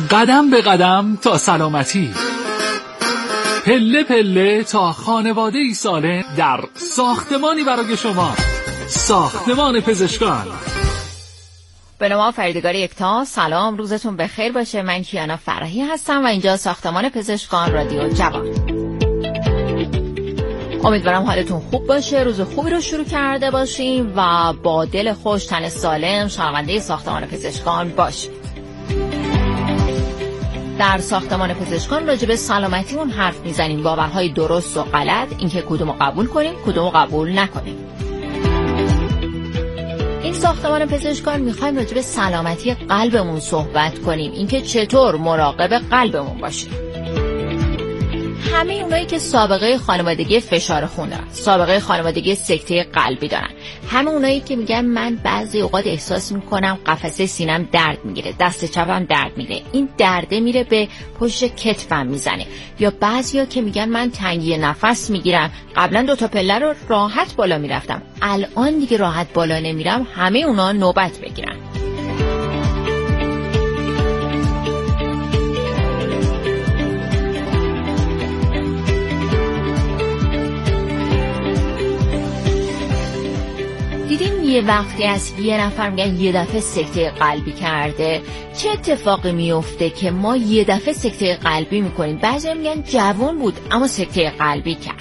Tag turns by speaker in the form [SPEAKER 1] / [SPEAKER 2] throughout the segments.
[SPEAKER 1] قدم به قدم تا سلامتی، پله پله تا خانواده‌ای سالم در ساختمانی برای شما. ساختمان پزشکان.
[SPEAKER 2] به نام فریدگار یکتا. سلام، روزتون بخیر باشه. من کیانا فرحی هستم و اینجا ساختمان پزشکان رادیو جوان. امیدوارم حالتون خوب باشه، روز خوبی رو شروع کرده باشیم و با دل خوش، تن سالم شنونده ساختمان پزشکان باشیم. در ساختمان پزشکان راجع به سلامتیمون حرف میزنیم، باورهای درست و غلط، اینکه کدومو قبول کنیم کدومو قبول نکنیم. این ساختمان پزشکان میخوایم راجع به سلامتی قلبمون صحبت کنیم، اینکه چطور مراقب قلبمون باشیم. همه اونایی که سابقه خانوادگی فشار خون دارن، سابقه خانوادگی سکته قلبی دارن، همه اونایی که میگن من بعضی اوقات احساس میکنم قفسه سینم درد میگیره، دست چپم درد میگیره، این درده میره به پشت کتفم میزنه، یا بعضیا که میگن من تنگی نفس میگیرم، قبلا 2 تا پله رو راحت بالا میرفتم، الان دیگه راحت بالا نمیرم، همه اونا نوبت بگیرن. یه وقتی از یه نفر میگن یه دفعه سکته قلبی کرده، چه اتفاقی میفته که ما یه دفعه سکته قلبی میکنیم؟ بعضی میگن جوان بود اما سکته قلبی کرد.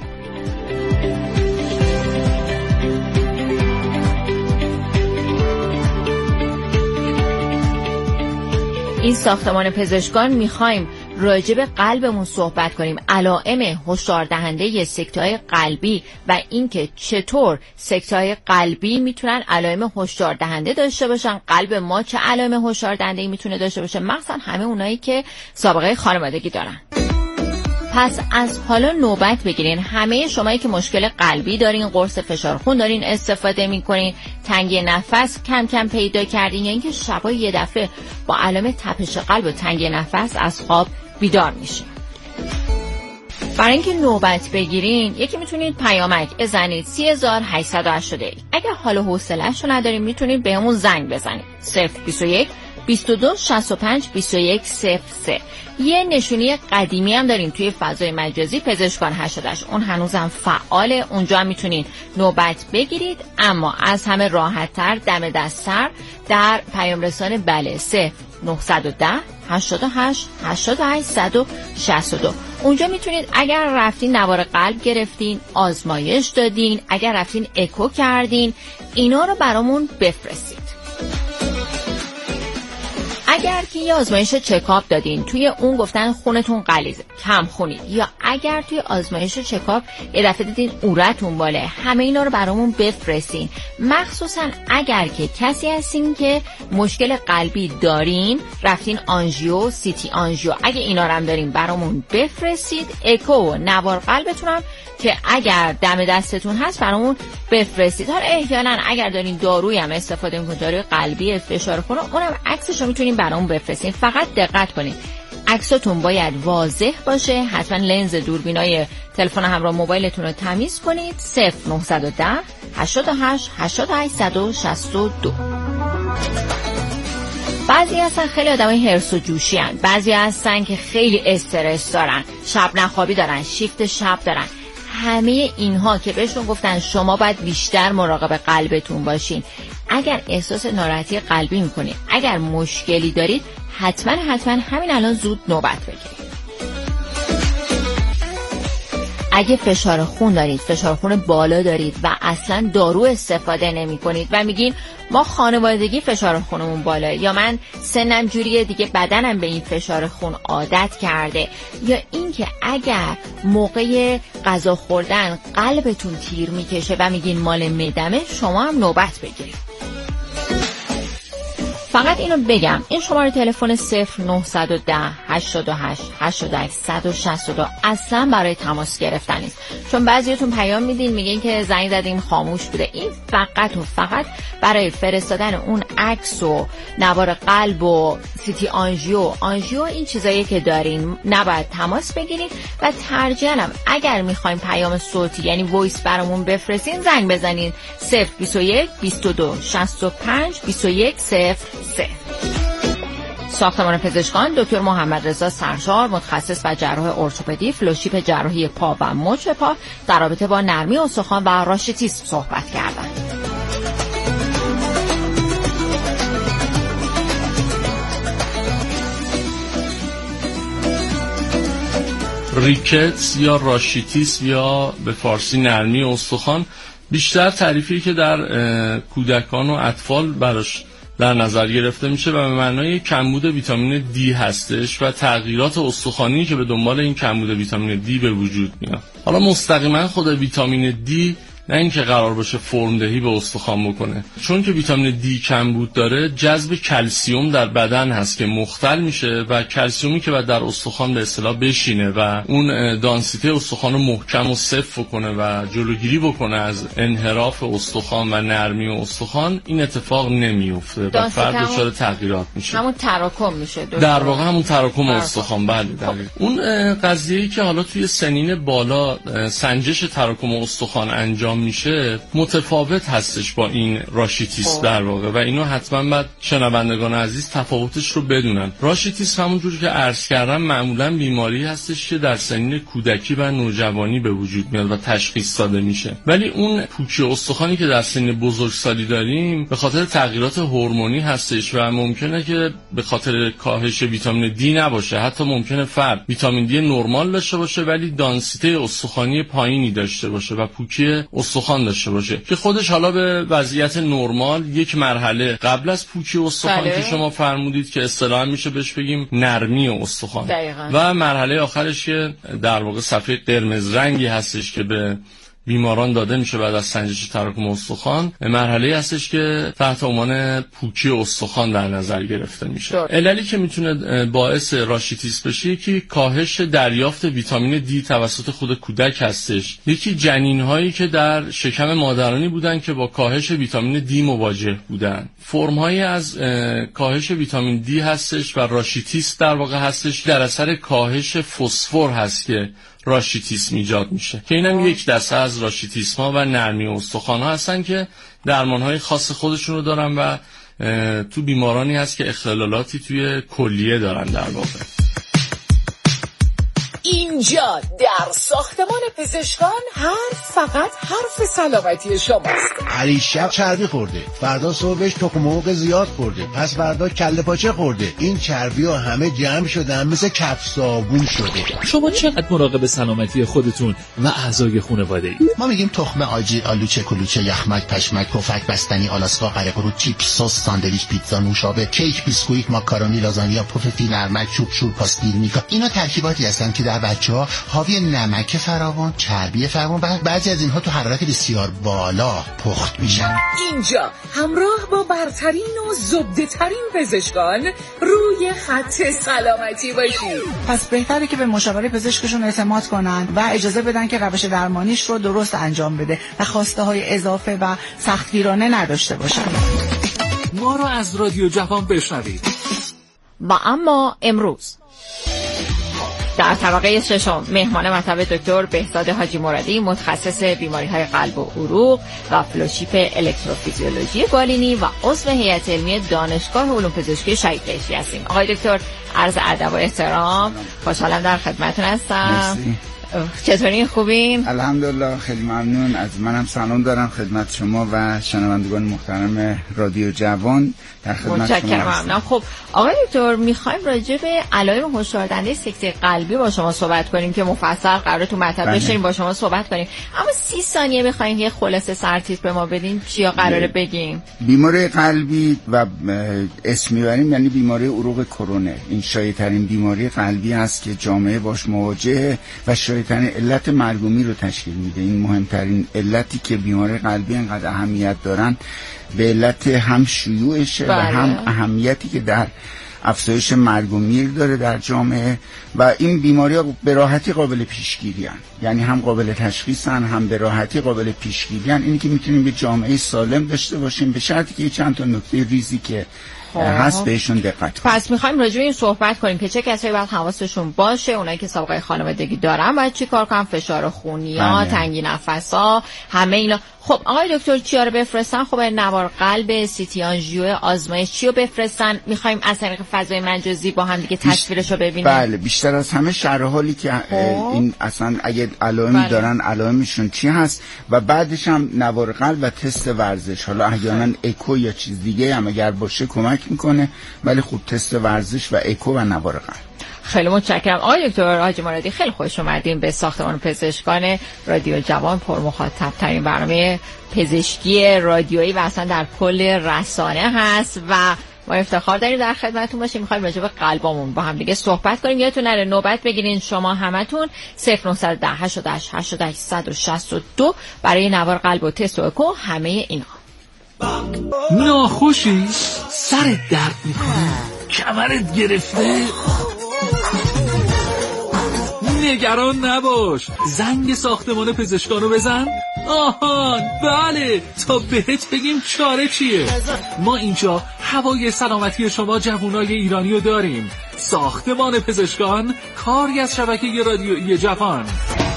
[SPEAKER 2] این ساختمان پزشکان میخوایم راجع به قلبمون صحبت کنیم، علائم هشدار دهنده سکته‌های قلبی و اینکه چطور سکته‌های قلبی میتونن علائم هشدار دهنده داشته باشن، قلب ما چه علائم هشدار دهنده‌ای میتونه داشته باشه، مثلا همه اونایی که سابقه خانوادگی دارن. پس از حالا نوبت بگیرین، همه شمایی که مشکل قلبی دارین، قرص فشار خون دارین استفاده میکنین، تنگی نفس کم کم پیدا کردین، یا اینکه شبا یه دفعه با علائم تپش قلب و تنگی نفس از خواب بیدار میشین. برای اینکه نوبت بگیرین، یکی میتونید پیامک بزنید 3881. اگر حال و حوصله‌اش رو ندارین میتونید بهمون زنگ بزنید 021 22 65 21 03. یه نشونی قدیمی هم داریم توی فضای مجازی پزشکان 88، اون هنوزم فعاله، اونجا هم میتونید نوبت بگیرید. اما از همه راحت‌تر دم دست‌تر در پیام رسان بله 0910 88 88 162. اونجا میتونید اگر رفتین نوار قلب گرفتین، آزمایش دادین، اگر رفتین اکو کردین، اینا رو برامون بفرستید. اگر که یه آزمایش چکاپ دادین، توی اون گفتن خونتون غلیظه، کم خونید، یا اگر توی آزمایش چکاپ یه دفعه دیدین اورتون باله، همه اینا رو برامون بفرستین. مخصوصا اگر که کسی هستین که مشکل قلبی دارین، رفتین آنژیو، سیتی آنژیو، اگه اینا رو هم دارین برامون بفرستید. اکو و نوار قلبتون هم که اگر دم دستتون هست برامون بفرستید. حالا احیانا اگر دارین دارویی هم استفاده میکنید، داروی قلبی فشار خون، اونم عکسش رو میتونین برامون بفرستین. فقط دقت کنید عکستون باید واضح باشه، حتما لنز دوربینای تلفن همراه موبایلتون رو تمیز کنید. 0910 88 88 162. بعضی هستن خیلی آدمای هرس و جوشی هن، بعضی هستن که خیلی استرس دارن، شب نخوابی دارن، شیفت شب دارن. همه اینها که بهشون گفتن شما باید بیشتر مراقب قلبتون باشین. اگر احساس ناراحتی قلبی میکنید، اگر مشکلی دارید، حتما همین الان زود نوبت بگیرید. اگه فشار خون دارید، فشار خون بالا دارید و اصلا دارو استفاده نمی کنید و میگین ما خانوادگی فشار خونمون بالا، یا من سنم جوریه دیگه بدنم به این فشار خون عادت کرده، یا اینکه اگر موقع غذا خوردن قلبتون تیر میکشه و میگین مال معدمه، شما هم نوبت بگیرید. فقط اینو بگم، این شماره تلفن 0910 88 88 162 اصلا برای تماس گرفتن نیست، چون بعضیاتون پیام میدین میگین که زنگ زدیم خاموش بوده. این فقط و فقط برای فرستادن اون عکس و نوار قلب و سیتی آنژیو این چیزایی که دارین نباید تماس بگیرید. و ترجیحاً اگر میخوایم پیام صوتی یعنی وایس برامون بفرستین، زنگ بزنین 021 22 65 21 03. ساختمان پزشکان دکتر محمد رضا سرشار، متخصص و جراح ارتوپدی، فلوشیپ جراحی پا و مچ پا، در رابطه با نرمی استخوان و راشیتیسم صحبت کردند.
[SPEAKER 3] ریکتس یا راشیتیسم یا به فارسی نرمی استخوان بیشتر تعریفی که در کودکان و اطفال براش در نظر گرفته میشه و به معنای کمبود ویتامین دی هستش و تغییرات استخوانی که به دنبال این کمبود ویتامین دی به وجود میاد. حالا مستقیما خود ویتامین دی نه اینکه قرار باشه فرمدهی به استخوان بکنه، چون که ویتامین دی کمبود داره جذب کلسیوم در بدن هست که مختل میشه و کلسیومی که بعد در استخوان به اصطلاح بشینه و اون دانسیته استخوان رو محکم و صفر کنه و جلوگیری بکنه از انحراف استخوان و نرمی استخوان، این اتفاق نمیفته و فرد دچار تغییرات میشه.
[SPEAKER 2] همون تراکم میشه
[SPEAKER 3] در واقع همون تراکم استخوان. بله اون قضیه‌ای که حالا توی سنین بالا سنجش تراکم استخوان انجام میشه متفاوت هستش با این راشیتیسم در واقع و اینو حتما باید شنوندگان عزیز تفاوتش رو بدونن. راشیتیسم همونجوری که عرض کردم معمولا بیماری هستش که در سنین کودکی و نوجوانی به وجود میاد و تشخیص داده میشه، ولی اون پوکی استخوانی که در سن بزرگسالی داریم به خاطر تغییرات هورمونی هستش و ممکنه که به خاطر کاهش ویتامین دی نباشه، حتی ممکنه فرد ویتامین دی نرمال داشته باشه ولی دانسیته استخوانی پایینی داشته باشه و پوکی استخوان داشته باشه که خودش حالا به وضعیت نرمال یک مرحله قبل از پوکی استخوان که شما فرمودید که اصطلاحاً میشه بهش بگیم نرمی استخوان و مرحله آخرش که در واقع صفحه قرمز رنگی هستش که به بیماران داده میشه بعد از سنجش تراکم استخوان، مرحله هستش که تحت عنوان پوکی استخوان در نظر گرفته میشه. عللی که میتونه باعث راشیتیسم بشه یکی کاهش دریافت ویتامین دی توسط خود کودک هستش، یکی جنین هایی که در شکم مادرانی بودن که با کاهش ویتامین دی مواجه بودن. فرم هایی از کاهش ویتامین دی هستش و راشیتیسم در واقع هستش در اثر کاهش فسفر هست که راشیتیسم ایجاد میشه که اینم یک دسته از راشیتیسم ها و نرمی استخوان ها هستن که درمان های خاص خودشون رو دارن و تو بیمارانی هست که اختلالاتی توی کلیه دارن در واقع.
[SPEAKER 4] اینجا در ساختمان پزشکان فقط حرف سلامتی شماست.
[SPEAKER 5] هر شب چربی خورده، فردا صبحش تخم مرغ زیاد خورده، پس فردا کله پاچه خورده. این چربی ها همه جمع شدن مثل کف صابون شده.
[SPEAKER 1] شما چقدر مراقب سلامتی خودتون و اعضای خانواده اید؟
[SPEAKER 5] ما میگیم تخم آجیل، آلوچه، کلوچه، یخمک، پشمک، پفک، بستنی، آلاسکا، قره قرو، چیپس، سس، ساندویچ، پیتزا، نوشابه، کیک، بیسکویت، ماکارونی، لازانیا، پف فیل، نرمک، چوب شور، پاستیل، میکا. اینا ترکیباتی هستن که در بچه‌ها حاوی نمک فراوان، چربی فراوان و بعضی از اینها تو حرارت بسیار بالا پخت میشن.
[SPEAKER 4] اینجا همراه با برترین و زبده‌ترین پزشکان روی خط سلامتی باشید.
[SPEAKER 6] پس بهتره که به مشاوره پزشکشون اعتماد کنن و اجازه بدن که روش درمانیش رو درست انجام بده و خواسته های اضافه و سختگیرانه نداشته باشن.
[SPEAKER 1] ما رو از رادیو جوان بشنوید.
[SPEAKER 2] و اما امروز در طبقه ششم مهمان مطب دکتر بهزاد حاجی مرادی، متخصص بیماری‌های قلب و عروق و فلوشیپ الکتروفیزیولوژی بالینی و عضو هیئت علمی دانشگاه علوم پزشکی شهید بهشتی هستیم. آقای دکتر عرض ادب و احترام، خوشحالم در خدمتتون هستم. چطورین؟ خوبین؟
[SPEAKER 7] الحمدلله، خیلی ممنون. از منم سلام دارم خدمت شما و شنوندگان محترم رادیو جوان. در خدمت شما
[SPEAKER 2] ممنونم. خب آقای دکتر، میخوایم راجع به علائم هشداردهنده سکته قلبی با شما صحبت کنیم که مفصل قراره تو مطلب بشینیم با شما صحبت کنیم، اما 30 ثانیه بخوایم یه خلاصه سرتیپ به ما بدین چیا قراره بگیم؟
[SPEAKER 7] بیماری قلبی و اسم میبریم یعنی بیماری عروق کرونه. این شایع‌ترین بیماری قلبی است که جامعه باش مواجهه و شایع‌ترین علت مرگومی رو تشکیل میده. این مهمترین علتی که بیماری قلبی انقدر اهمیت دارن به علت هم شیوعشه و هم اهمیتی که در افزایش مرگ و میر داره در جامعه و این بیماری‌ها به راحتی قابل پیشگیری هستند، یعنی هم قابل تشخیص هستند هم به راحتی قابل پیشگیری هستند. اینی که میتونیم به جامعه سالم داشته باشیم به شرطی که چند تا نکته ریزی که هست بهشون دقت کنید.
[SPEAKER 2] پس میخوایم راجع به این صحبت کنیم که چه کسایی باید حواسشون باشه، اونایی که سابقه خانوادگی دارن باید چی کار کنن، فشار خونی ها، تنگی نفس ها، همه اینا. خب آقای دکتر چیا رو بفرستن؟ خب نوار قلب، سیتی آنژیو، آزمایش چی رو بفرستن؟ میخوایم از طریق فضای مجازی با هم دیگه تصویرش رو ببینیم.
[SPEAKER 7] بله، بیشتر از همه شرح حالی که این اصلا اگه علائمی دارن علائمشون چی هست و بعدش هم نوار قلب و تست ورزش. حالا احیانا اکو یا چیز دیگه هم اگر باشه کمک میکنه، ولی خب تست ورزش و اکو و نوار قلب.
[SPEAKER 2] خیلی متشکرم آقای دکتر حاجی مرادی، خیلی خوش اومدین به ساختمان پزشکان رادیو جوان، پرمخاطب ترین برنامه پزشکی رادیویی و اصلا در کل رسانه هست و ما افتخار داریم در خدمتتون باشیم. می‌خوایم راجع به قلبمون با هم دیگه صحبت کنیم. یادتون نره نوبت بگیرین شما همتون 0910 88 88 162 برای نوار قلب و تست و اکو همه اینا.
[SPEAKER 1] ناخوشی؟ سرت درد میکنه؟ کمرت گرفته؟ نگران نباش، زنگ ساختمان پزشکانو بزن. آهان بله، تا بهت بگیم چاره چیه. ما اینجا هوای سلامتی شما جوانای ایرانی رو داریم. ساختمان پزشکان، کاری از شبکه رادیویی جوان.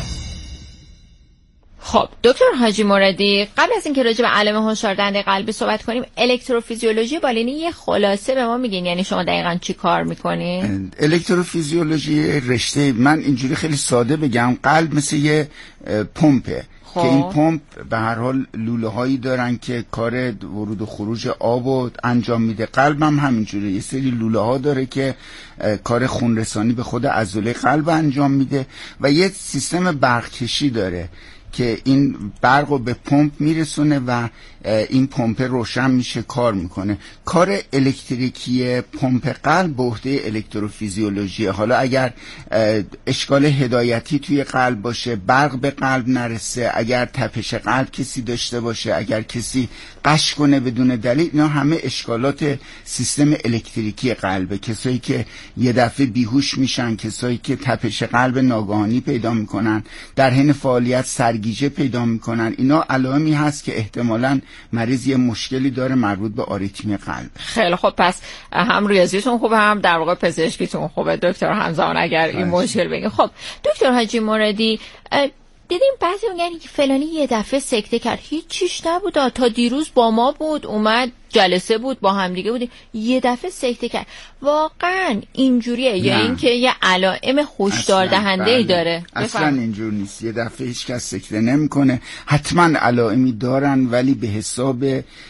[SPEAKER 2] خب دکتر حاجی مرادی، قبل از اینکه راجع به علائم هشداردهنده قلبی صحبت کنیم، الکتروفیزیولوژی بالینی یه خلاصه به ما میگین؟ یعنی شما دقیقاً چی کار میکنین؟
[SPEAKER 7] الکتروفیزیولوژی رشته، من اینجوری خیلی ساده بگم، قلب مثل یه پمپه که این پمپ به هر حال لوله هایی دارن که کار ورود و خروج آب انجام میده. قلب هم همینجوره، یه سری لوله ها داره که کار خونرسانی به خود عضله قلب انجام میده و یه سیستم برقکشی داره که این برق رو به پمپ میرسونه و این پمپ روشن میشه، کار میکنه. کار الکتریکی پمپ قلب به عهده الکتروفیزیولوژی. حالا اگر اشکال هدایتی توی قلب باشه، برق به قلب نرسه، اگر تپش قلب کسی داشته باشه، اگر کسی قش کنه بدون دلیل، اینا همه اشکالات سیستم الکتریکی قلبه. کسایی که یه دفعه بیهوش میشن، کسایی که تپش قلب ناگهانی پیدا میکنن، در حین فعالیت سرگیجه پیدا میکنن، اینا علائمی هست که احتمالاً مریض یه مشکلی داره مربوط به آریتمی قلب.
[SPEAKER 2] خیلی خب، پس هم ریاضیتون خوبه هم در واقع پزشکیتون خوبه دکتر همزمان اگر این مشکل بگه. خب دکتر حاجی مرادی، دیدیم بعضی میگن که فلانی یه دفعه سکته کرد، هیچ چیش نبود، تا دیروز با ما بود، اومد جلسه بود، با هم دیگه بودیم، یه دفعه سکته کرد. واقعا اینجوریه یا اینکه یه علائم هشدار دهنده‌ای داره؟
[SPEAKER 7] اصلا اینجور نیست. یه دفعه هیچ کس سکته نمیکنه، حتما علائمی دارن ولی به حساب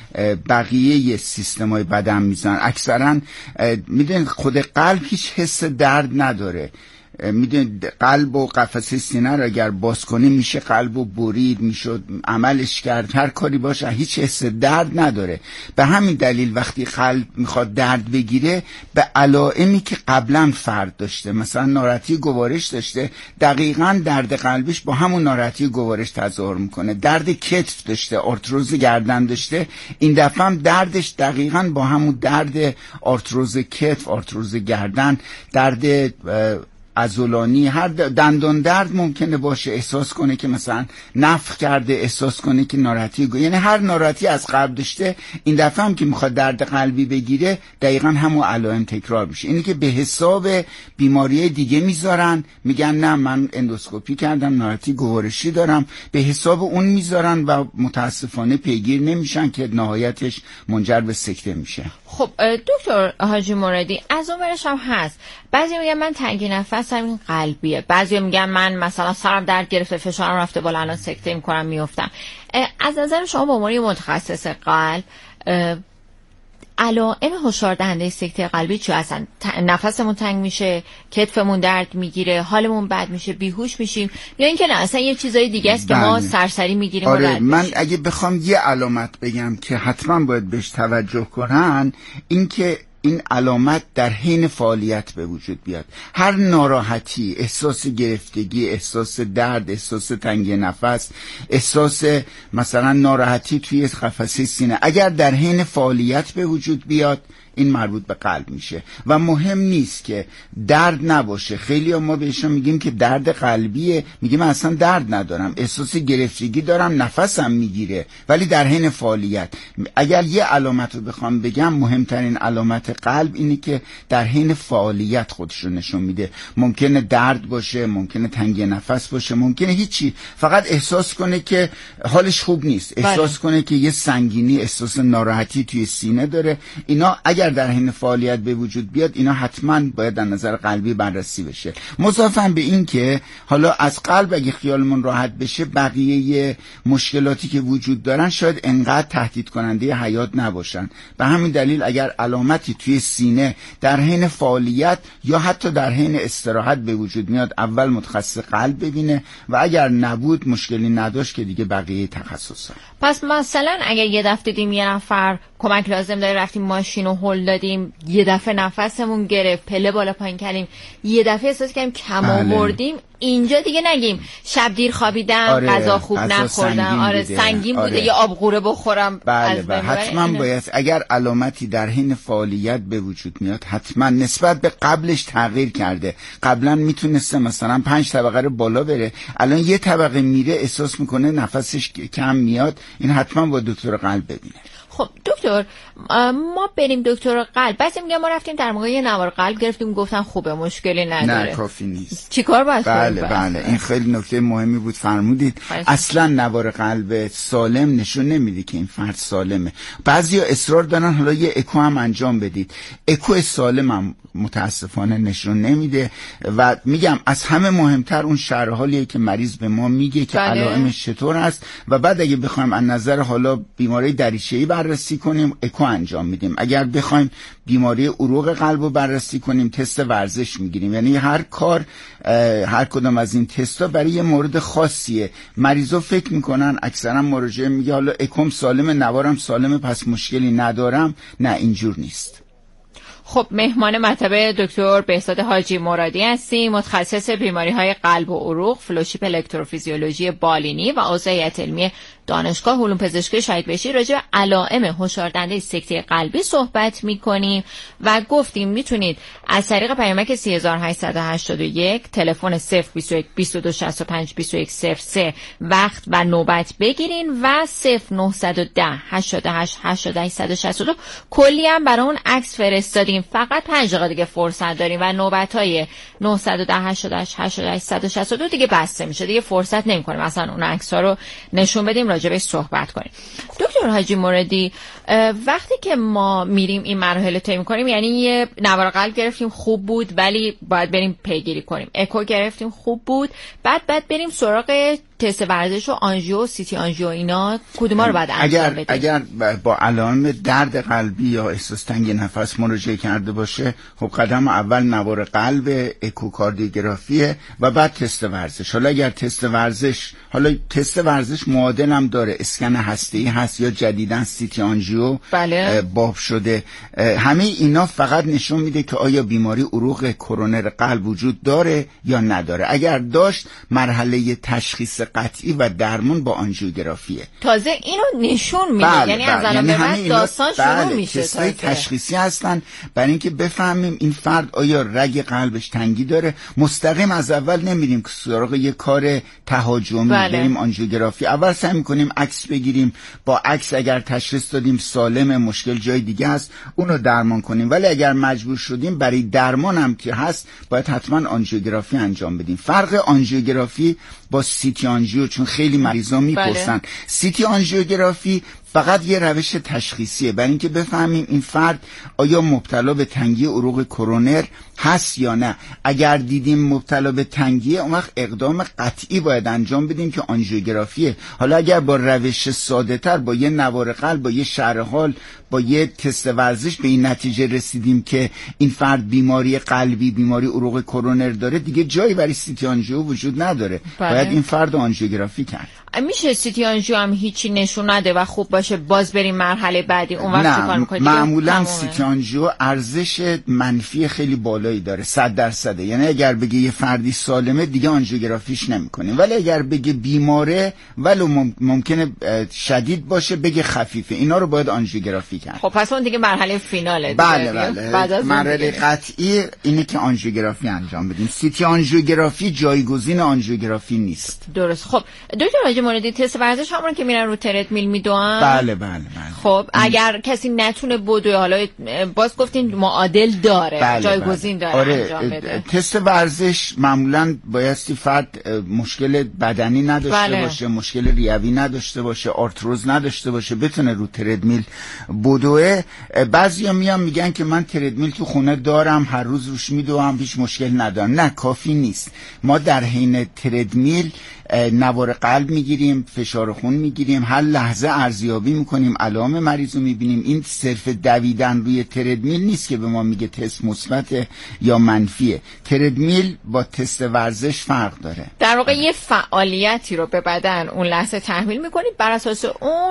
[SPEAKER 7] بقیه سیستم‌های بدن میزنن. اکثرا میدونید خود قلب هیچ حس درد نداره. میدونید قلب و قفسه سینه رو اگر باز کنیم میشه قلب و برید، میشد عملش کرد، هر کاری باشه، هیچ حس درد نداره. به همین دلیل وقتی قلب میخواد درد بگیره، به علائمی که قبلا فرد داشته، مثلا ناراحتی گوارش داشته، دقیقاً درد قلبش با همون ناراحتی گوارش تظاهر میکنه. درد کتف داشته، آرتروز گردن داشته، این دفعه هم دردش دقیقاً با همون درد آرتروز کتف، آرتروز گردن، درد عضلانی، هر دندان درد ممکنه باشه، احساس کنه که مثلا نفخ کرده، احساس کنه که ناراحتی یعنی هر ناراحتی از قلب داشته، این دفعه هم که میخواد درد قلبی بگیره دقیقاً همون علائم تکرار میشه. اینی که به حساب بیماری دیگه میذارن، میگن نه من اندوسکوپی کردم ناراحتی گوارشی دارم، به حساب اون میذارن و متاسفانه پیگیر نمیشن که نهایتش منجر به سکته میشه.
[SPEAKER 2] خب دکتر حاجی مرادی، از اون برش هم هست، بعضی میگن من تنگی نفسم این قلبیه، بعضی میگن من مثلا سرم درد گرفته، فشارم رفته بالا، الان سکته میکنم میافتم. از نظر شما به عنوان متخصص قلب، علائم هشدار دهنده سکته قلبی چی هستن؟ نفسمون تنگ میشه، کتفمون درد میگیره، حالمون بد میشه، بیهوش میشیم، یا اینکه نه اصلا یه چیزای دیگه است که ما سرسری میگیریم؟
[SPEAKER 7] آره، من اگه بخوام یه علامت بگم که حتما باید بهش توجه کنن، این که این علامت در حین فعالیت به وجود بیاد. هر ناراحتی، احساس گرفتگی، احساس درد، احساس تنگی نفس، احساس مثلا ناراحتی توی قفسه سینه، اگر در حین فعالیت به وجود بیاد، این مربوط به قلب میشه و مهم نیست که درد نباشه. خیلی ما بهشون میگیم که درد قلبیه، میگیم اصلا درد ندارم، احساس گرفتگی دارم، نفسم میگیره، ولی در حین فعالیت. اگر یه علامت رو بخوام بگم، مهمترین علامت قلب اینه که در حین فعالیت خودش رو نشون میده. ممکنه درد باشه، ممکنه تنگی نفس باشه، ممکنه هیچی، فقط احساس کنه که حالش خوب نیست، احساس کنه که یه سنگینی، احساس ناراحتی توی سینه داره. اینا اگر در حین فعالیت به وجود بیاد، اینا حتما باید در نظر قلبی بررسی بشه. مضافاً به این که حالا از قلب اگه خیالمون راحت بشه، بقیه مشکلاتی که وجود دارن شاید انقدر تهدید کننده حیات نباشن. به همین دلیل اگر علامتی توی سینه در حین فعالیت یا حتی در حین استراحت به وجود میاد، اول متخصص قلب ببینه و اگر نبود، مشکلی نداشت، که دیگه بقیه تخصص.
[SPEAKER 2] پس مثلا اگر یه دفعه دیدیم یه نفر کمک لازم داره، رفتیم ماشین رو هل دادیم، یه دفعه نفسمون گرفت، پله بالا پایین کردیم، یه دفعه احساس کردیم کم آوردیم، اینجا دیگه نگیم شب دیر خوابیدم، غذا خوب نخوردم، سنگین بوده، یا آب قوره بخورم.
[SPEAKER 7] بله حتما باید، اگر علامتی در حین فعالیت به وجود میاد، حتما نسبت به قبلش تغییر کرده. قبلا میتونسته مثلا 5 طبقه رو بالا بره، الان یه طبقه میره، احساس میکنه نفسش کم میاد، این حتما با دکتر قلب ببینه.
[SPEAKER 2] خب دکتر، ما بریم دکتر قلب، بعضی میگن ما رفتیم در موقع یه نوار قلب گرفتیم، گفتن خوبه، مشکلی نداره.
[SPEAKER 7] نه، کافی نیست.
[SPEAKER 2] چیکار باید کنیم؟
[SPEAKER 7] بله این خیلی نکته مهمی بود فرمودید. اصلا نوار قلب سالم نشون نمیده که این فرد سالمه. بعضیا اصرار دارن حالا یه اکو هم انجام بدید. اکو سالم هم متاسفانه نشون نمیده و میگم از همه مهمتر اون شرح حالیه که مریض به ما میگه که علائمش چطور است و بعد اگه بخوایم از نظر حالا بیماری دریچه‌ای بررسی کنیم، اکو انجام میدیم. اگر بخوایم بیماری عروق قلب رو بررسی کنیم، تست ورزش میگیریم. یعنی هر کدام از این تستا برای یه مورد خاصیه. مریضا فکر میکنن، اکثرا مراجع میگه حالا اکوم سالمه، نوارم سالمه، پس مشکلی ندارم. نه، اینجور نیست.
[SPEAKER 2] خب مهمان مطب دکتر بهزاد حاجی مرادی هستیم، متخصص بیماری‌های قلب و عروق، فلوشیپ الکتروفیزیولوژی بالینی و عضو هیئت علمی دانشگاه علوم پزشکی شهید بهشتی. راجع به علائم هشداردهنده سکته قلبی صحبت می‌کنیم و گفتیم میتونید از طریق پیامک 3881 تلفن 021 2265 2103 وقت و نوبت بگیرین و 0910 88 88 کلی هم برای اون عکس فرستادیم. فقط 5 دقیقه دیگه فرصت داریم و نوبت‌های 910 88 88 دیگه بسته میشه، دیگه فرصت نمی‌کنیم مثلا اون عکس‌ها رو نشون بدیم، راجبش صحبت کنیم. دکتر حاجی مرادی، وقتی که ما میریم این مراحل طی می‌کنیم، یعنی یه نوار قلب گرفتیم خوب بود ولی باید بریم پیگیری کنیم، اکو گرفتیم خوب بود، بعد بریم سراغ تست ورزش و آنژیو، سیتی آنژیو، اینا کدوما رو باید انجام بدیم؟
[SPEAKER 7] اگر با علائم درد قلبی یا احساس تنگی نفس مراجعه کرده باشه، خب قدم اول نوار قلب، اکوکاردیوگرافیه و بعد تست ورزش. حالا اگر تست ورزش معادل هم داره، اسکن هسته‌ای هست یا جدیداً سیتی آنژیو باب شده. همه اینا فقط نشون میده که آیا بیماری عروق کرونر قلب وجود داره یا نداره. اگر داشت، مرحله تشخیص قطعی و درمان با آنژیوگرافیه.
[SPEAKER 2] تازه اینو نشون میده، یعنی از الان به بعد داستان شروع میشه.
[SPEAKER 7] تستای تشخیصی هستن برای اینکه بفهمیم این فرد آیا رگ قلبش تنگی داره. مستقیم از اول نمیریم که سراغ یه کار تهاجمی بریم آنژیوگرافی. اول سعی میکنیم عکس بگیریم، با عکس اگر تشخیص دادیم سالم، مشکل جای دیگه است، اونو درمان کنیم. ولی اگر مجبور شدیم برای درمان هم که هست، باید حتما آنژیوگرافی انجام بدیم. فرق آنژیوگرافی با سیتی آنژیو، چون خیلی مریضا میپرسن، سیتی آنژیوگرافی فقط یه روش تشخیصیه برای اینکه بفهمیم این فرد آیا مبتلا به تنگی عروق کرونر هست یا نه. اگر دیدیم مبتلا به تنگیه، اون وقت اقدام قطعی باید انجام بدیم که آنژیوگرافیه. حالا اگر با روش ساده تر، با یه نوار قلب، با یه شرح حال، با یه تست ورزش به این نتیجه رسیدیم که این فرد بیماری قلبی، بیماری عروق کرونر داره، دیگه جایی برای سیتی آنژیو وجود نداره. باید این فرد آنژیوگرافی کرد.
[SPEAKER 2] میشه سیتی آنژیو هم هیچی نشون نده و خوب باشه باز بریم مرحله بعدی، اون وقت چیکار می‌کنید؟
[SPEAKER 7] معمولا سیتی آنژیو ارزش منفی خیلی بالایی داره، 100%. یعنی اگر بگه یه فردی سالمه دیگه آنژیوگرافیش نمی‌کنیم، ولی اگر بگه بیماره ولو ممکنه شدید باشه بگه خفیفه، اینا رو باید آنژیوگرافی کرد.
[SPEAKER 2] خب پس اون دیگه مرحله فیناله.
[SPEAKER 7] بله. مرحله قطعی اینه که آنژیوگرافی انجام بدیم. سیتی آنژیوگرافی جایگزین آنژیوگرافی نیست.
[SPEAKER 2] درست. خب دکتر موردی تست ورزش همون که میرن رو تردمیل میدوئن؟
[SPEAKER 7] بله.
[SPEAKER 2] خب اگر کسی نتونه بدوه، حالا باز گفتین معادل داره، جایگزین داره انجام بده.
[SPEAKER 7] تست ورزش معمولا بایستی فرد مشکل بدنی نداشته باشه، مشکل ریوی نداشته باشه، آرتروز نداشته باشه، بتونه رو تردمیل بدوه. بعضیا میگن که من تردمیل تو خونه دارم، هر روز روش میدوام، هیچ مشکل ندارم. نه، کافی نیست. ما در حین تردمیل نوار قلب میگیریم، فشار خون میگیریم، هر لحظه ارزیابی میکنیم، علائم مریض رو میبینیم. این صرف دویدن روی تردمیل نیست که به ما میگه تست مثبت یا منفیه. تردمیل با تست ورزش فرق داره.
[SPEAKER 2] در واقع یه فعالیتی رو به بدن اون لحظه تحمیل میکنید، بر اساس اون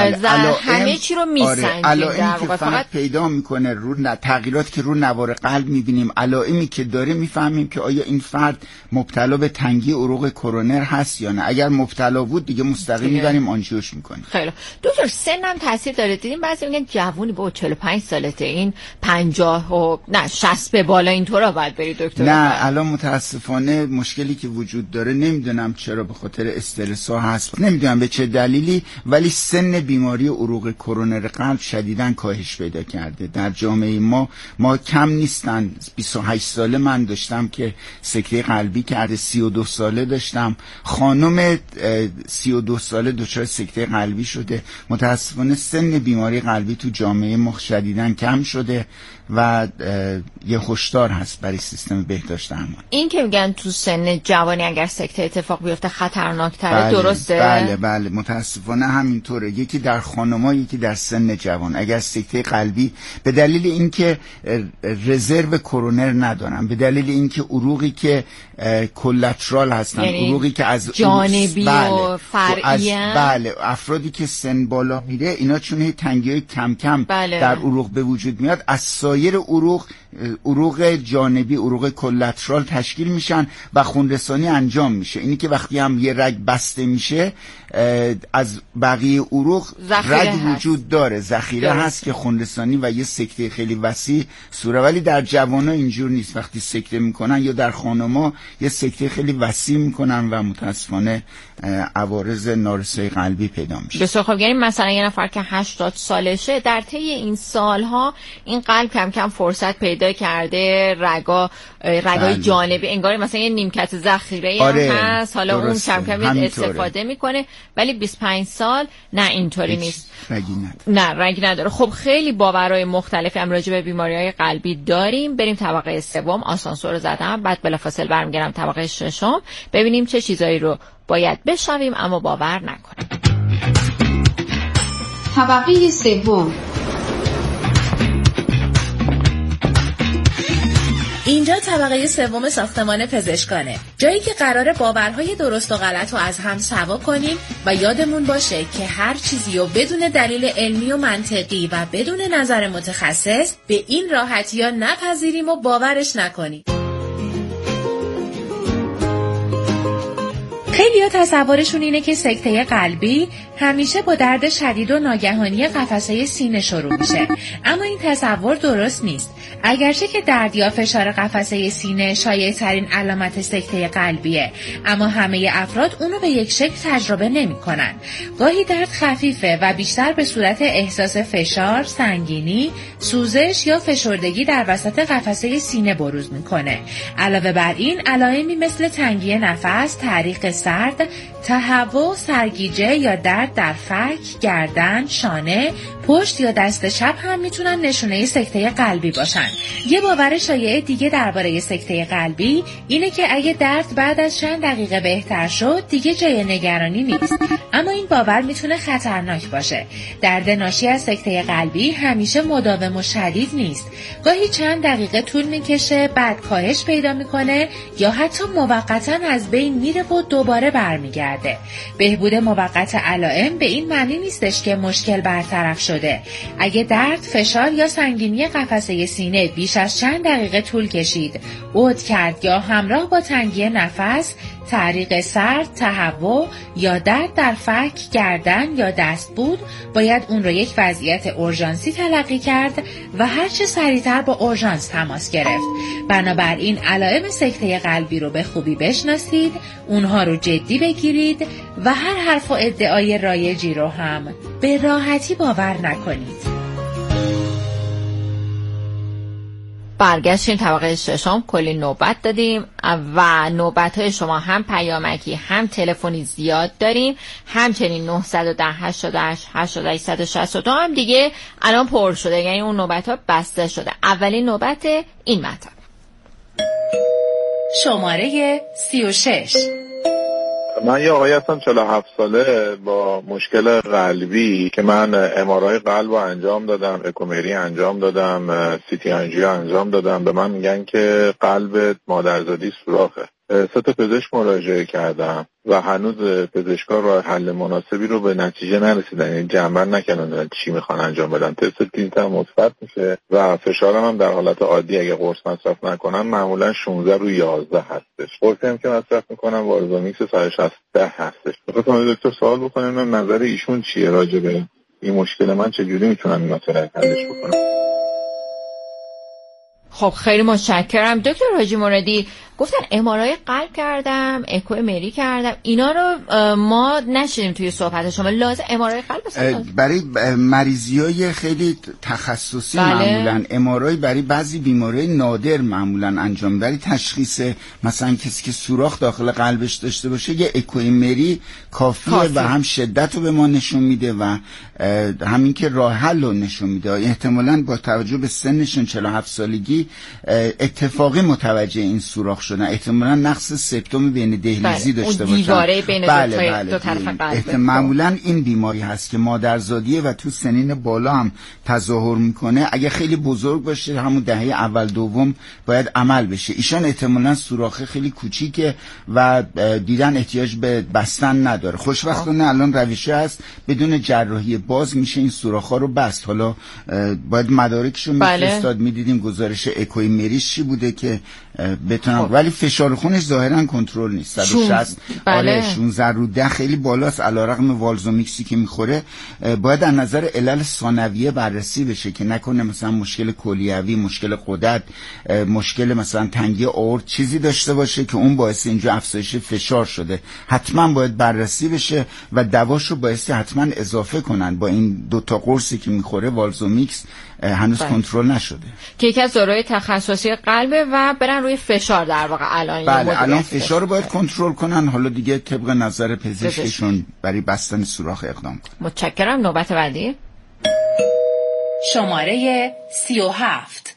[SPEAKER 2] همه چی رو میسنجید.
[SPEAKER 7] علائمی که فقط پیدا میکنه رو تغییراتی که رو نوار قلب میبینیم، علائمی که داره میفهمیم که آیا این فرد مبتلا به تنگی عروق کرونر هست یا نه. اگر مبتلا بود دیگه مستقیم میبریم آنژیوش میکنیم.
[SPEAKER 2] خیلی دکتر، سنم تاثیر داره؟ دیدیم بعضی میگن جوونی با 45 سالته، این 50 و نه 60 به بالا اینطورا باید بری دکتر.
[SPEAKER 7] نه، الان متاسفانه مشکلی که وجود داره، نمیدونم چرا، به خاطر استرس ها هست، نمیدونم به چه دلیلی، ولی سن بیماری عروق کرونر قلب شدیداً کاهش پیدا کرده در جامعه ما کم نیستن. 28 ساله من داشتم که سکته قلبی کرده، 32 ساله داشتم، خانم 32 ساله دچار سکته قلبی شده. متاسفانه سن بیماری قلبی تو جامعه ما شدیداً کم شده و یه هشدار هست برای سیستم بهداشت درمان.
[SPEAKER 2] این که میگن تو سن جوانی اگر سکته اتفاق بیفته خطرناک‌تره، درسته؟
[SPEAKER 7] بله متاسفانه همینطوره. یکی در خانم‌ها، یکی در سن جوان. اگر سکته قلبی به دلیل اینکه رزرو کرونر ندارن، به دلیل اینکه عروقی که کلاترال هستن،
[SPEAKER 2] یعنی
[SPEAKER 7] عروقی که از
[SPEAKER 2] جانبی و فرعی،
[SPEAKER 7] بله، افرادی که سن بالا میره اینا چون تنگی‌های کم کم در عروق به وجود میاد، از سایر عروق جانبی، عروق کلاترال تشکیل میشن و خونرسانی انجام میشه. اینی که وقتی هم یه رگ بسته میشه، از بقیه عروق رگ وجود داره، ذخیره هست که خونرسانی و یه سکته خیلی وسیع صورت. ولی در جوانا اینجور نیست. وقتی سکته میکنن یا در خانما یه سکته خیلی وسیع میکنن و متاسفانه عوارض نارسایی قلبی پیدا میشه.
[SPEAKER 2] بسیار خب. یعنی مثلا یه نفر که 80 سالشه، در طی این سالها این قلب کم کم فرصت پیدا کرده، رگای جانبی انگار مثلا یه نیمکت ذخیره هست، حالا اون کم کم استفاده میکنه. ولی 25 سال نه، اینطوری نیست، رگی نداره. خب خیلی باورهای مختلفی هم راجع به بیماری‌های قلبی داریم. بریم طبقه سوم. آسانسور رو زدم، بعد بلافاصله برمیگردم طبقه ششم، ببینیم چه چیزایی رو باید بشنویم اما باور نکنیم.
[SPEAKER 8] طبقه سوم.
[SPEAKER 9] اینجا طبقه سوم ساختمان پزشکانه، جایی که قراره باورهای درست و غلط رو از هم سوا کنیم و یادمون باشه که هر چیزی رو بدون دلیل علمی و منطقی و بدون نظر متخصص به این راحتی ها نپذیریم و باورش نکنیم. خیلی‌ها تصورشون اینه که سکته قلبی همیشه با درد شدید و ناگهانی قفسه سینه شروع میشه، اما این تصور درست نیست. اگرچه که درد یا فشار قفسه سینه شایع‌ترین علامت سکته قلبیه، اما همه افراد اونو به یک شکل تجربه نمی‌کنن. گاهی درد خفیفه و بیشتر به صورت احساس فشار، سنگینی، سوزش یا فشردگی در وسط قفسه سینه بروز میکنه. علاوه بر این، علائمی مثل تنگی نفس، تعریق سرد، تهوع، سرگیجه یا درد در فک، گردن، شانه، پشت یا دست چپ هم میتونن نشونه سکته قلبی باشن. یه باور شایع دیگه درباره سکته قلبی اینه که اگه درد بعد از چند دقیقه بهتر شد دیگه جای نگرانی نیست. اما این باور میتونه خطرناک باشه. درد ناشی از سکته قلبی همیشه مداوم و شدید نیست. گاهی چند دقیقه طول میکشه، بعد کاهش پیدا میکنه یا حتی موقتا از بین میره و دوباره برمیگرده. بهبود موقت علائم به این معنی نیستش که مشکل برطرف شده. اگه درد، فشار یا سنگینی قفسه سینه بیش از چند دقیقه طول کشید، عود کرد یا همراه با تنگی نفس، تعریق سرد، تهوع یا درد در فک، گردن یا دست بود، باید اون رو یک وضعیت اورژانسی تلقی کرد و هرچه سریعتر با اورژانس تماس گرفت. بنابراین علائم سکته قلبی رو به خوبی بشناسید، اونها رو جدی بگیرید و هر حرف و ادعای رایجی رو هم به راحتی باور نکنید.
[SPEAKER 2] برگشتیم طبقه ششم، کلی نوبت دادیم و نوبت‌های شما هم پیامکی هم تلفنی زیاد داریم. همچنین 910 88 88 هم دیگه الان پر شده، یعنی اون نوبت‌ها بسته شده. اولین نوبت این مطلب.
[SPEAKER 9] شماره 36.
[SPEAKER 10] من یه آقایی هستم 47 ساله با مشکل قلبی که من ام‌آرآی قلب رو انجام دادم، اکومری انجام دادم، سیتی انجیو انجام دادم. به من میگن که قلب مادرزادی سوراخه. 3 تا پزشک مراجعه کردم و هنوز پزشکا راه حل مناسبی رو به نتیجه نرسیدن، یعنی جمع نکردن چی میخوان انجام بدن. تست تیزت هم مثبت میشه و فشارم هم در حالت عادی اگه قرص مصرف نکنم معمولا 16 رو 11 هستش. قرصی هم که مصرف میکنم والزامیکس 160 هستش. میخواستم دکتر سوال بکنم نظر ایشون چیه راجع به این مشکل من، چجوری میتونم این مسئله حلش بکنم؟
[SPEAKER 2] خب خیلی متشکرم دکتر حاجی مرادی. گفتن ام‌آرآی قلب کردم، اکومری کردم، اینا رو ما نشدیم توی صحبت شما. لازم ام‌آرآی قلب
[SPEAKER 7] برای مریضی‌های خیلی تخصصی معمولا ام‌آرآی برای بعضی بیماری نادر معمولا انجام، برای تشخیص مثلا کسی که سوراخ داخل قلبش داشته باشه یه اکومری کافیه و هم شدت رو به ما نشون میده و همین که راه حل رو نشون میده. احتمالاً با توجه به سنشون 47 سالگی اتفاقی متوجه این سوراخ شدن، احتمالاً نقص سپتوم بین دهلیزی داشته باشن.
[SPEAKER 2] دیواره بین دو طرف قلب.
[SPEAKER 7] معمولاً این بیماری هست که مادرزادیه و تو سنین بالا هم تظاهر میکنه. اگه خیلی بزرگ باشه همون دهه اول دوم باید عمل بشه. ایشان احتمالاً سوراخ خیلی کوچیکه و دیدن احتیاج به بستن نداره. خوشبختانه الان روشی هست بدون جراحی باز میشه این سوراخ‌ها رو بست. حالا باید مدارکشو میفرستاد میدیدیم گزارش اکومریش چی بوده که بتونم ولی فشار خونش ظاهرا کنترل نیست. 160 آره 16 رو 10 خیلی بالاست علیرغم والزامیکسی که میخوره. باید از نظر علل ثانویه بررسی بشه که نکنه مثلا مشکل کلیوی، مشکل غدد، مشکل مثلا تنگی آورت چیزی داشته باشه که اون باعث اینجا افزایش فشار شده. حتما باید بررسی بشه و دواشو باعث حتما اضافه کنن. با این 2 تا قرصی که میخوره والزامیکس هنوز کنترل نشده
[SPEAKER 2] که یکی از داروهای تخصصی قلبه و برن روی فشار در واقع الان.
[SPEAKER 7] بله الان فشار رو باید کنترل کنن. حالا دیگه طبق نظر پزشکشون برای بستن سوراخ اقدام کنن.
[SPEAKER 2] متشکرم. نوبت بعدی
[SPEAKER 9] شماره 37.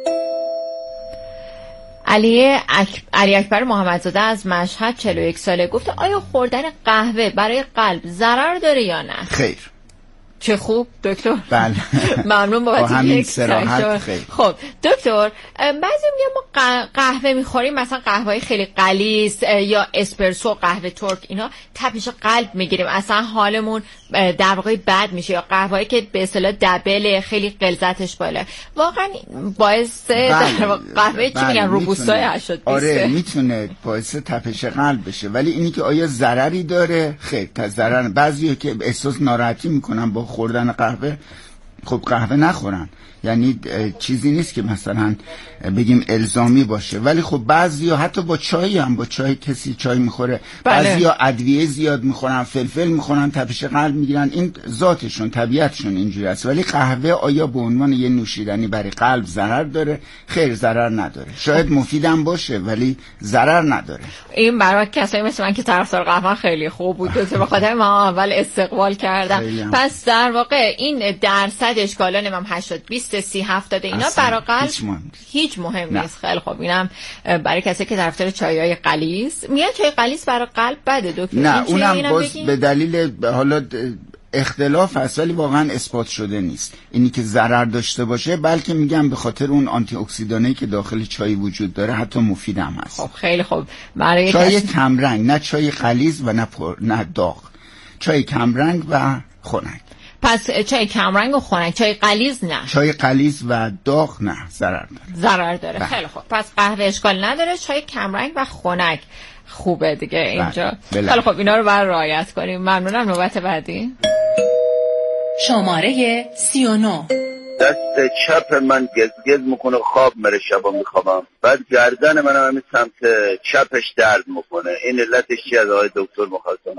[SPEAKER 2] علی اکبر محمدزاده از مشهد 41 ساله گفته آیا خوردن قهوه برای قلب ضرر داره یا نه؟
[SPEAKER 7] خیر.
[SPEAKER 2] چه خوب دکتر.
[SPEAKER 7] بله
[SPEAKER 2] ممنون بابت
[SPEAKER 7] همین صراحت. خیر.
[SPEAKER 2] خب دکتر بعضی میگن ما قهوه میخوریم مثلا قهوه خیلی غلیظ یا اسپرسو، قهوه ترک، اینا تپش قلب میگیریم اصلا حالمون در واقع بد میشه، یا قهوه‌ای که به اصطلاح دبل خیلی غلظتش بالا واقعا باعث در واقع قهوه چی میگن روبوستای 80
[SPEAKER 7] آره میتونه باعث تپش قلب بشه. ولی اینی که آیا ضرری داره؟ خیر تا ضرر. بعضیا که احساس ناراحتی میکنن با خوردن قهوه، خب قهوه نخورن، یعنی چیزی نیست که مثلا بگیم الزامی باشه. ولی خب بعضیا حتی با چای هم، با چای کسی چای میخوره، بعضیا ادویه زیاد میخورن، فلفل میخورن، تپش قلب میگیرن، این ذاتشون طبیعتشون اینجوری است. ولی قهوه آیا به عنوان یه نوشیدنی برای قلب ضرر داره؟ خیر ضرر نداره. شاید مفیدم باشه ولی ضرر نداره.
[SPEAKER 2] این برای کسایی مثل من که طرفدار قهوه خیلی خوب بود، به خاطر ما اول استقبال کردم. پس در واقع این درصد اشکالا نمیم 80 20 30 70 اینا برای قلب هیچ مهم نیست. خیلی خب اینم برای کسی که طرفدار چایای غلیظ میاد چای غلیظ برای قلب بده دکتر؟
[SPEAKER 7] نه اونم باز به دلیل حالا اختلاف هست ولی واقعا اثبات شده نیست اینی که ضرر داشته باشه، بلکه میگم به خاطر اون آنتی اکسیدانایی که داخل چای وجود داره حتی مفید هم هست.
[SPEAKER 2] خب خیلی خوب. برای
[SPEAKER 7] چای کمرنگ، نه چای غلیظ و نه داغ، چای کمرنگ و خنک.
[SPEAKER 2] پس چای کمرنگ و خنک، چای غلیظ نه.
[SPEAKER 7] چای غلیظ و داغ نه، ضرر داره.
[SPEAKER 2] خیلی خوب. پس قهوه اشکال نداره، چای کمرنگ و خنک خوبه دیگه اینجا. خیلی خوب اینا رو باید رعایت کنیم. ممنونم. نوبت بعدی
[SPEAKER 9] شماره 39.
[SPEAKER 11] دست چپ من گز میکنه، خواب میره، شبا میخوابم، بعد گردن منم همین سمت چپش درد میکنه. این علتش چی؟ از آقای دکتر مخواستم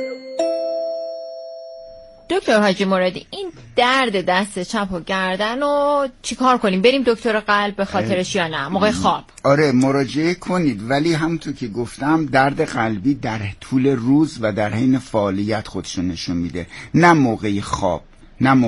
[SPEAKER 2] دکتر حاجی مرادی این درد دست چپ و گردن رو چیکار کنیم؟ بریم دکتر قلب به خاطرش یا نه موقع خواب؟
[SPEAKER 7] آره مراجعه کنید، ولی همونطور که گفتم درد قلبی در طول روز و در حین فعالیت خودشون نشون میده، نه موقع خواب، نه